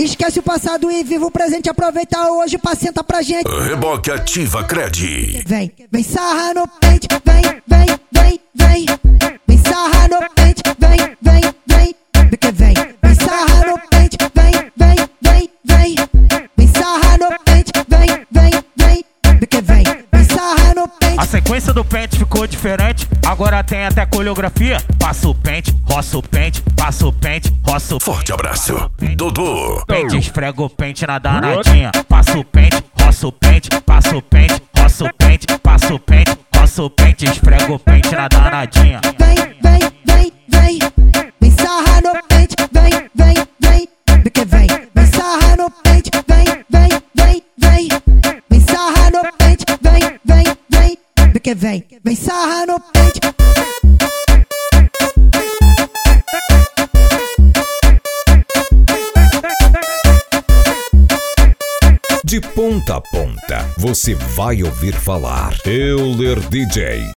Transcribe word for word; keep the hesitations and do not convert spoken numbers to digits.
Esquece o passado e viva o presente. Aproveita hoje pra sentar pra gente. Reboque Ativa Cred. Vem, vem sarra no pente. Vem, vem, vem, vem. Vem sarra no pente. Vem, vem, vem. Porque vem, vem sarra no pente. Vem, vem, vem, vem. Vem sarra no pente. Vem, vem, vem. Porque vem, vem sarra no pente. A sequência do pente ficou diferente. Agora tem até coreografia. Passa o pente, roça o pente, passa o pente, roça o pente. Forte abraço, Dudu. Pente, esfrega o pente na danadinha. Passa o pente, roça o pente, passa o pente, roça o pente, passa o pente, roça o pente, esfrega o pente na danadinha. Vem, vem, vem, vem. Vem sarra no pente. Vem, vem, vem. Porque vem, vem sarra no pente. Vem, vem, vem, vem. Vem sarra no pente. Vem, vem, vem. Porque vem, vem sarra no pente. De ponta a ponta, você vai ouvir falar Euler D J.